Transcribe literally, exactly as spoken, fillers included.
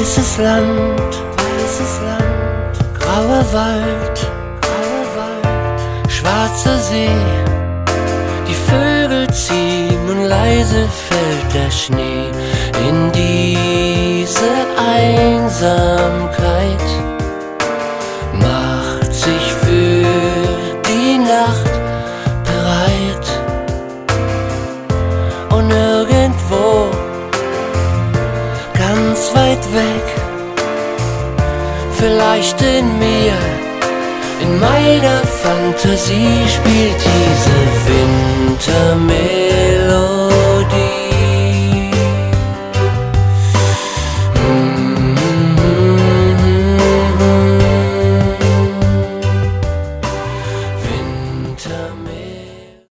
Weißes Land, weißes Land, grauer Wald, grauer Wald, schwarzer See. Die Vögel ziehen und leise fällt der Schnee in diese Einsamkeit. Macht sich für die Nacht bereit und irgendwo ganz weit weg, vielleicht in mir, in meiner Fantasie spielt diese Wintermelodie.